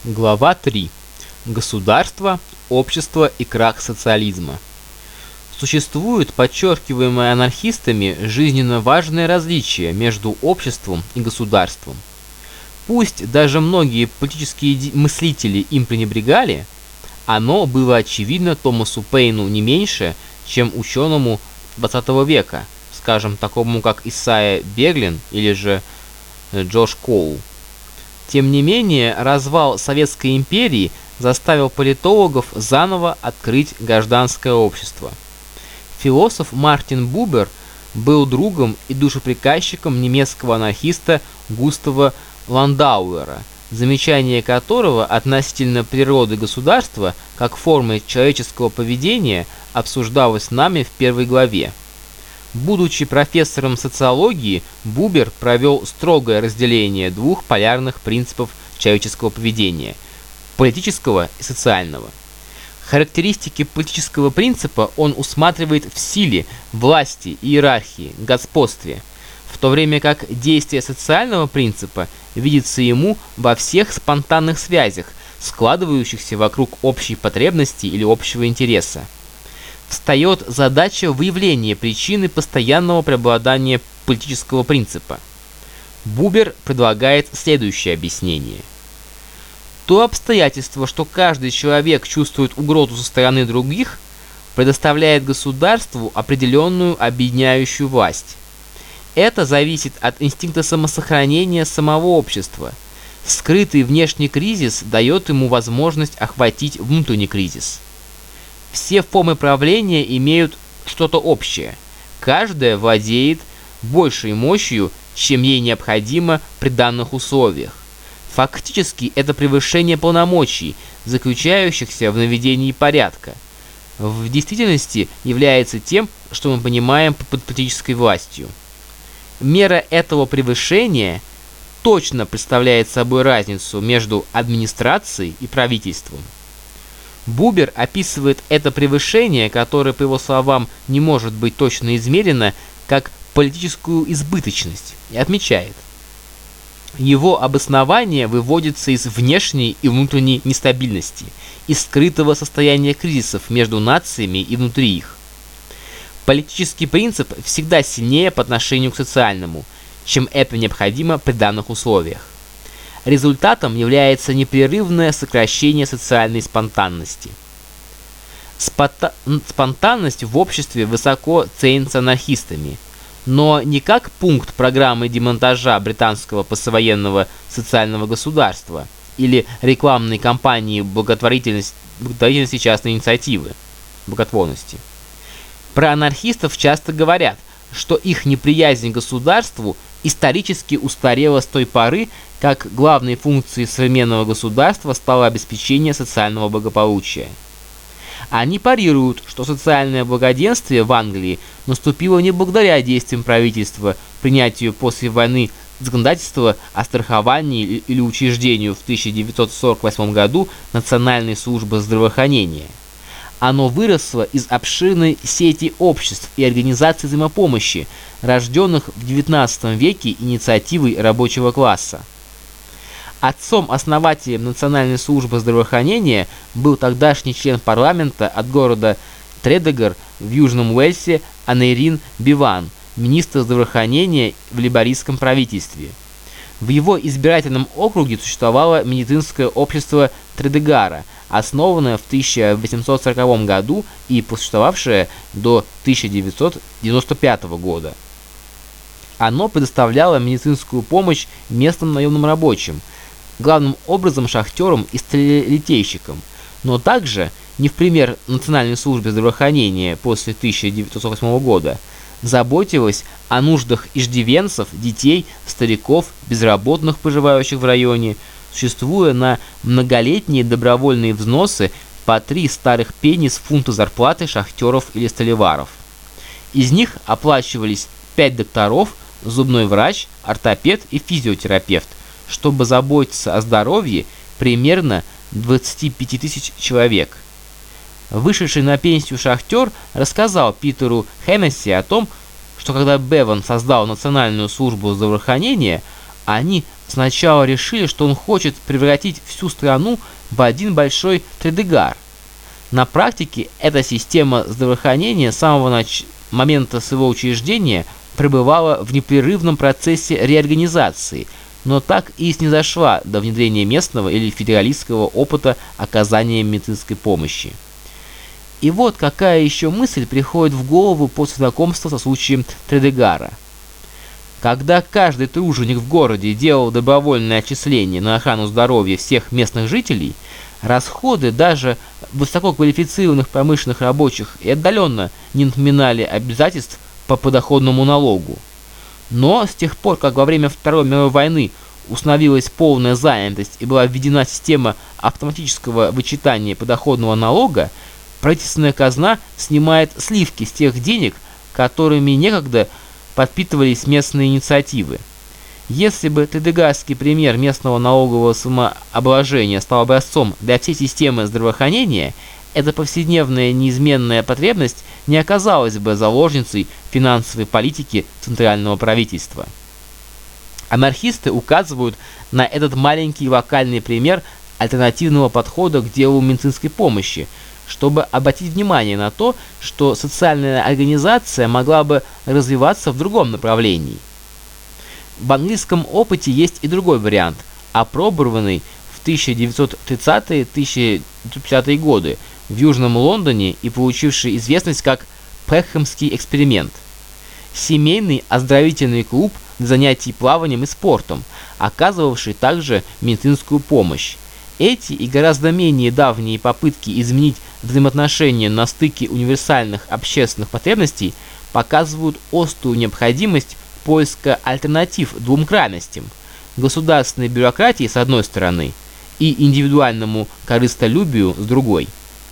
Глава 3. Государство, общество и крах социализма. Существует, подчеркиваемое анархистами, жизненно важное различие между обществом и государством. Пусть даже многие политические мыслители им пренебрегали, оно было очевидно Томасу Пейну не меньше, чем ученому XX века, скажем, такому как Исайя Беглин или же Джош Коул. Тем не менее, развал Советской империи заставил политологов заново открыть гражданское общество. Философ Мартин Бубер был другом и душеприказчиком немецкого анархиста Густава Ландауэра, замечание которого относительно природы государства как формы человеческого поведения обсуждалось нами в первой главе. Будучи профессором социологии, Бубер провел строгое разделение двух полярных принципов человеческого поведения – политического и социального. Характеристики политического принципа он усматривает в силе, власти, иерархии, господстве, в то время как действие социального принципа видится ему во всех спонтанных связях, складывающихся вокруг общей потребности или общего интереса. Встает задача выявления причины постоянного преобладания политического принципа. Бубер предлагает следующее объяснение. То обстоятельство, что каждый человек чувствует угрозу со стороны других, предоставляет государству определенную объединяющую власть. Это зависит от инстинкта самосохранения самого общества. Скрытый внешний кризис дает ему возможность охватить внутренний кризис. Все формы правления имеют что-то общее. Каждая владеет большей мощью, чем ей необходимо при данных условиях. Фактически это превышение полномочий, заключающихся в наведении порядка. В действительности является тем, что мы понимаем под политической властью. Мера этого превышения точно представляет собой разницу между администрацией и правительством. Бубер описывает это превышение, которое, по его словам, не может быть точно измерено, как политическую избыточность, и отмечает: его обоснование выводится из внешней и внутренней нестабильности, из скрытого состояния кризисов между нациями и внутри их. Политический принцип всегда сильнее по отношению к социальному, чем это необходимо при данных условиях. Результатом является непрерывное сокращение социальной спонтанности. Спонтанность в обществе высоко ценится анархистами, но не как пункт программы демонтажа британского послевоенного социального государства или рекламной кампании благотворительности частной инициативы, благотворности. Про анархистов часто говорят, что их неприязнь к государству исторически устарела с той поры, как главной функцией современного государства стало обеспечение социального благополучия. Они парируют, что социальное благоденствие в Англии наступило не благодаря действиям правительства, принятию после войны законодательства о страховании или учреждению в 1948 году Национальной службы здравоохранения. Оно выросло из обширной сети обществ и организаций взаимопомощи, рожденных в XIX веке инициативой рабочего класса. Отцом-основателем Национальной службы здравоохранения был тогдашний член парламента от города Тредегар в Южном Уэльсе Анейрин Биван, министр здравоохранения в лейбористском правительстве. В его избирательном округе существовало медицинское общество Тредегара, основанное в 1840 году и просуществовавшее до 1995 года. Оно предоставляло медицинскую помощь местным наемным рабочим, главным образом шахтерам и сталелитейщикам, но также, не в пример Национальной службе здравоохранения после 1908 года, заботилась о нуждах иждивенцев, детей, стариков, безработных, проживающих в районе, существуя на многолетние добровольные взносы по 3 старых пенни с фунта зарплаты шахтеров или сталеваров. Из них оплачивались 5 докторов, зубной врач, ортопед и физиотерапевт, чтобы заботиться о здоровье примерно 25 тысяч человек. Вышедший на пенсию шахтер рассказал Питеру Хеннесси о том, что когда Беван создал Национальную службу здравоохранения, они сначала решили, что он хочет превратить всю страну в один большой Тридегар. На практике эта система здравоохранения с самого момента своего учреждения пребывала в непрерывном процессе реорганизации, но так и снизошла до внедрения местного или федералистского опыта оказания медицинской помощи. И вот какая еще мысль приходит в голову после знакомства со случаем Тридегара. Когда каждый труженик в городе делал добровольное отчисление на охрану здоровья всех местных жителей, расходы даже высококвалифицированных промышленных рабочих и отдаленно не напоминали обязательств по подоходному налогу. Но с тех пор, как во время Второй мировой войны установилась полная занятость и была введена система автоматического вычитания подоходного налога, правительственная казна снимает сливки с тех денег, которыми некогда подпитывались местные инициативы. Если бы тридегарский пример местного налогового самообложения стал образцом для всей системы здравоохранения, эта повседневная неизменная потребность не оказалась бы заложницей финансовой политики центрального правительства. Анархисты указывают на этот маленький локальный пример альтернативного подхода к делу медицинской помощи, чтобы обратить внимание на то, что социальная организация могла бы развиваться в другом направлении. В английском опыте есть и другой вариант, опробованный в 1930-1950-е годы в Южном Лондоне и получивший известность как Пекхэмский эксперимент. Семейный оздоровительный клуб для занятий плаванием и спортом, оказывавший также медицинскую помощь. Эти и гораздо менее давние попытки изменить взаимоотношения на стыке универсальных общественных потребностей показывают острую необходимость поиска альтернатив двум крайностям – государственной бюрократии с одной стороны и индивидуальному корыстолюбию с другой.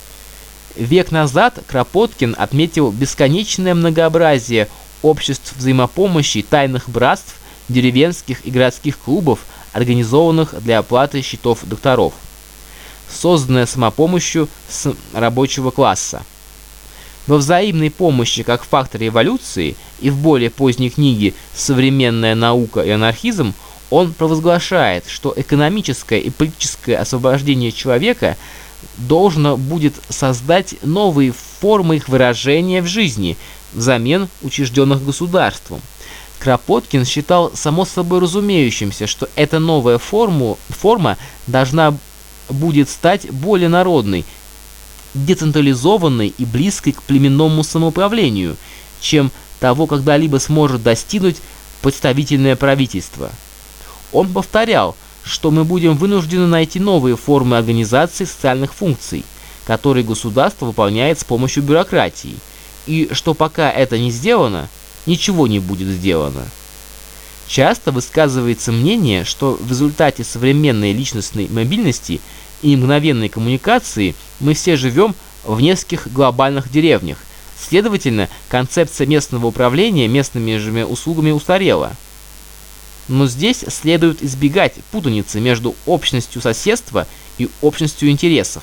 Век назад Кропоткин отметил бесконечное многообразие обществ взаимопомощи, тайных братств, деревенских и городских клубов, организованных для оплаты счетов докторов, созданное самопомощью с рабочего класса. Во взаимной помощи как факторе эволюции и в более поздней книге «Современная наука и анархизм» он провозглашает, что экономическое и политическое освобождение человека должно будет создать новые формы их выражения в жизни взамен учрежденных государством. Кропоткин считал само собой разумеющимся, что эта новая форма должна будет стать более народной, децентрализованной и близкой к племенному самоуправлению, чем того когда-либо сможет достигнуть представительное правительство. Он повторял, что мы будем вынуждены найти новые формы организации социальных функций, которые государство выполняет с помощью бюрократии, и что пока это не сделано, ничего не будет сделано. Часто высказывается мнение, что в результате современной личностной мобильности и мгновенной коммуникации мы все живем в нескольких глобальных деревнях. Следовательно, концепция местного управления местными же услугами устарела. Но здесь следует избегать путаницы между общностью соседства и общностью интересов.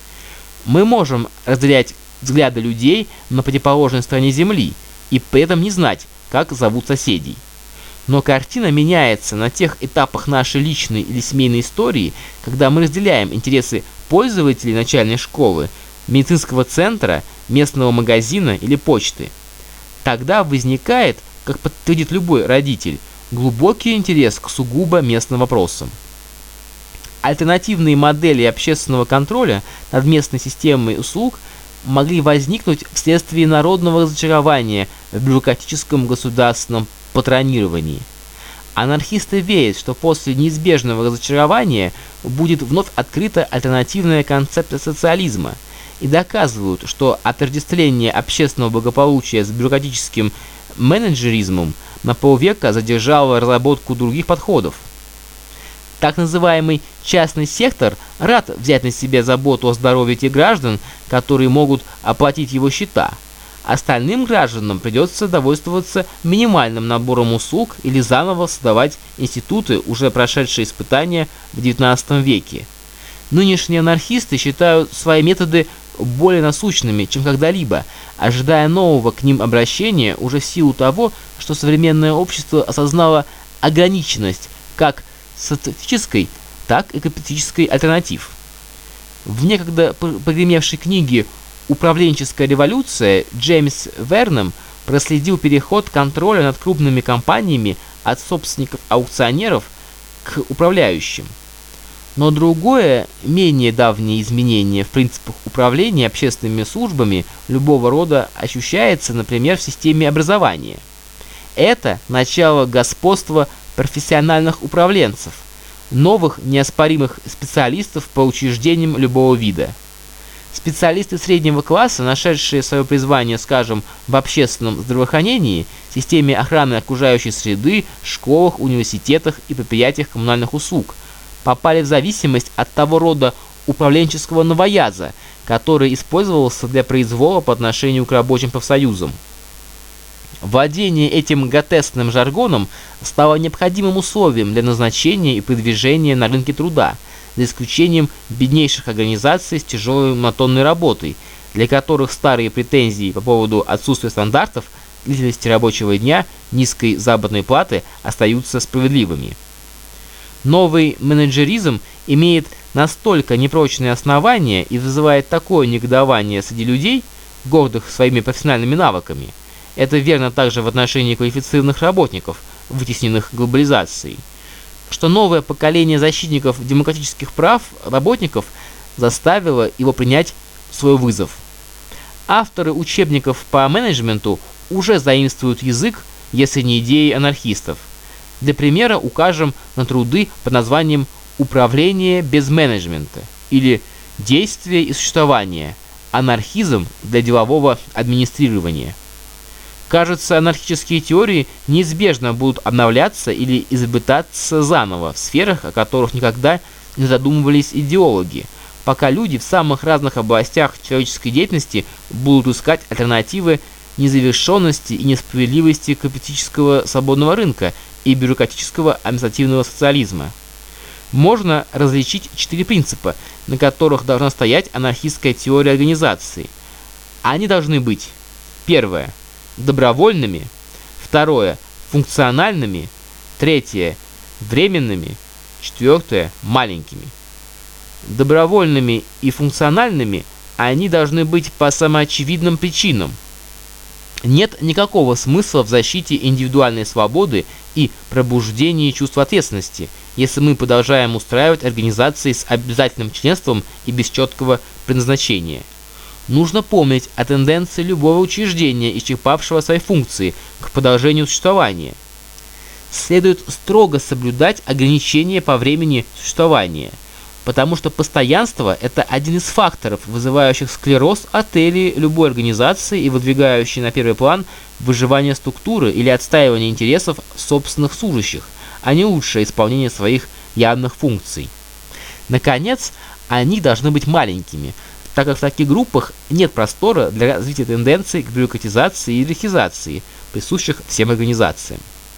Мы можем разделять взгляды людей на противоположной стороне Земли и при этом не знать, как зовут соседей. Но картина меняется на тех этапах нашей личной или семейной истории, когда мы разделяем интересы пользователей начальной школы, медицинского центра, местного магазина или почты. Тогда возникает, как подтвердит любой родитель, глубокий интерес к сугубо местным вопросам. Альтернативные модели общественного контроля над местной системой услуг могли возникнуть вследствие народного разочарования в бюрократическом государственном патронировании. Анархисты верят, что после неизбежного разочарования будет вновь открыта альтернативная концепция социализма, и доказывают, что отождествление общественного благополучия с бюрократическим менеджеризмом на полвека задержало разработку других подходов. Так называемый частный сектор рад взять на себя заботу о здоровье тех граждан, которые могут оплатить его счета. Остальным гражданам придется довольствоваться минимальным набором услуг или заново создавать институты, уже прошедшие испытания в XIX веке. Нынешние анархисты считают свои методы более насущными, чем когда-либо, ожидая нового к ним обращения уже в силу того, что современное общество осознало ограниченность как социалистической, так и капиталистической альтернатив. В некогда прогремевшей книге «Управленческая революция» Джеймс Вернем проследил переход контроля над крупными компаниями от собственников-аукционеров к управляющим. Но другое, менее давнее изменение в принципах управления общественными службами любого рода ощущается, например, в системе образования. Это начало господства профессиональных управленцев, новых неоспоримых специалистов по учреждениям любого вида. Специалисты среднего класса, нашедшие свое призвание, скажем, в общественном здравоохранении, системе охраны окружающей среды, школах, университетах и предприятиях коммунальных услуг, попали в зависимость от того рода управленческого новояза, который использовался для произвола по отношению к рабочим профсоюзам. Владение этим гротескным жаргоном стало необходимым условием для назначения и продвижения на рынке труда, за исключением беднейших организаций с тяжелой монотонной работой, для которых старые претензии по поводу отсутствия стандартов, длительности рабочего дня, низкой заработной платы остаются справедливыми. Новый менеджеризм имеет настолько непрочные основания и вызывает такое негодование среди людей, гордых своими профессиональными навыками. Это верно также в отношении квалифицированных работников, вытесненных глобализацией, что новое поколение защитников демократических прав работников заставило его принять свой вызов. Авторы учебников по менеджменту уже заимствуют язык, если не идеи анархистов. Для примера укажем на труды под названием «Управление без менеджмента» или «Действие и существование. Анархизм для делового администрирования». Кажется, анархические теории неизбежно будут обновляться или изобретаться заново в сферах, о которых никогда не задумывались идеологи, пока люди в самых разных областях человеческой деятельности будут искать альтернативы незавершенности и несправедливости капиталистического свободного рынка и бюрократического административного социализма. Можно различить 4 принципа, на которых должна стоять анархистская теория организации. Они должны быть: первое – добровольными, второе – функциональными, третье – временными, четвертое – маленькими. Добровольными и функциональными они должны быть по самоочевидным причинам. Нет никакого смысла в защите индивидуальной свободы и пробуждении чувства ответственности, если мы продолжаем устраивать организации с обязательным членством и без четкого предназначения. Нужно помнить о тенденции любого учреждения, исчерпавшего свои функции, к продолжению существования. Следует строго соблюдать ограничения по времени существования, потому что постоянство – это один из факторов, вызывающих склероз отелей любой организации и выдвигающий на первый план выживание структуры или отстаивание интересов собственных служащих, а не лучшее исполнение своих явных функций. Наконец, они должны быть маленькими, так как в таких группах нет простора для развития тенденций к бюрократизации и иерархизации, присущих всем организациям.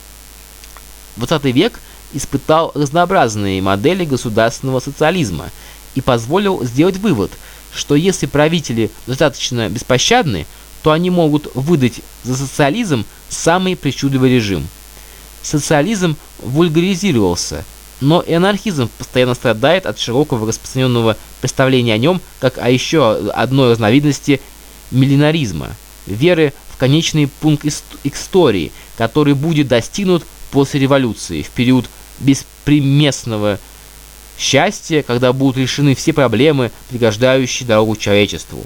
20 век испытал разнообразные модели государственного социализма и позволил сделать вывод, что если правители достаточно беспощадны, то они могут выдать за социализм самый причудливый режим. Социализм вульгаризировался, но и анархизм постоянно страдает от широкого распространенного представления о нем как о еще одной разновидности миллинаризма, веры в конечный пункт истории, который будет достигнут после революции, в период беспримесного счастья, когда будут решены все проблемы, преграждающие дорогу человечеству.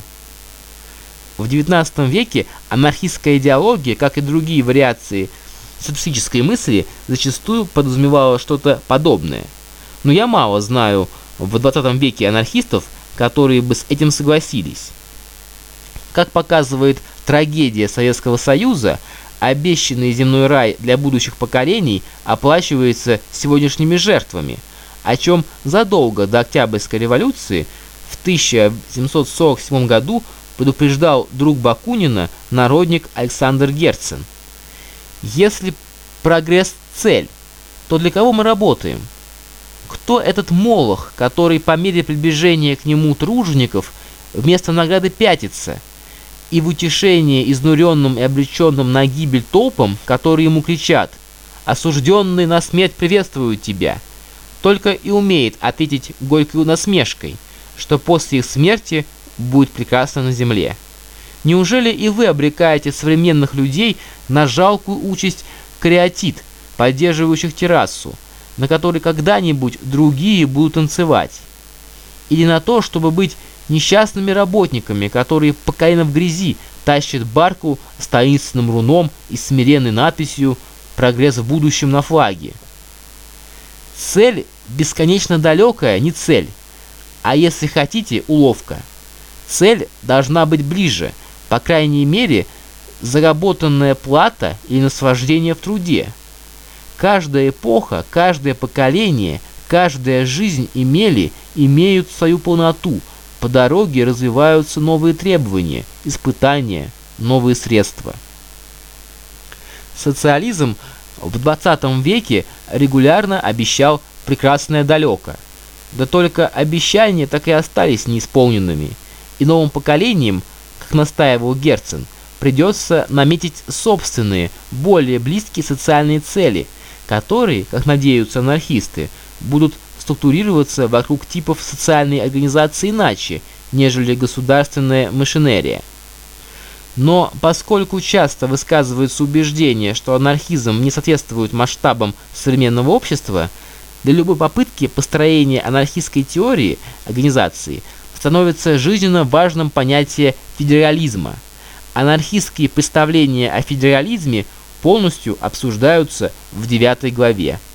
В XIX веке анархистская идеология, как и другие вариации социалистической мысли, зачастую подразумевала что-то подобное. Но я мало знаю в XX веке анархистов, которые бы с этим согласились. Как показывает трагедия Советского Союза, обещанный земной рай для будущих поколений оплачивается сегодняшними жертвами, о чем задолго до Октябрьской революции в 1747 году предупреждал друг Бакунина, народник Александр Герцен. Если прогресс – цель, то для кого мы работаем? Кто этот молох, который по мере приближения к нему тружеников вместо награды пятится, и в утешение изнуренным и обреченным на гибель толпам, которые ему кричат: «Осужденные на смерть приветствуют тебя! только и умеет ответить горькой насмешкой, что после их смерти будет прекрасно на земле. Неужели и вы обрекаете современных людей на жалкую участь кариатид, поддерживающих террасу, на которой когда-нибудь другие будут танцевать? Или на то, чтобы быть несчастными работниками, которые по колено в грязи тащат барку с таинственным руном и смиренной надписью «Прогресс в будущем» на флаге? Цель бесконечно далекая не цель, а если хотите, уловка. Цель должна быть ближе, по крайней мере, заработанная плата или наслаждение в труде. Каждая эпоха, каждое поколение, каждая жизнь имеют свою полноту. По дороге развиваются новые требования, испытания, новые средства. Социализм в 20 веке регулярно обещал прекрасное далеко. Да только обещания так и остались неисполненными, и новым поколениям, как настаивал Герцен, придется наметить собственные, более близкие социальные цели, которые, как надеются анархисты, будут структурироваться вокруг типов социальной организации иначе, нежели государственная машинерия. Но поскольку часто высказывается убеждение, что анархизм не соответствует масштабам современного общества, для любой попытки построения анархистской теории организации становится жизненно важным понятие федерализма. Анархистские представления о федерализме полностью обсуждаются в 9 главе.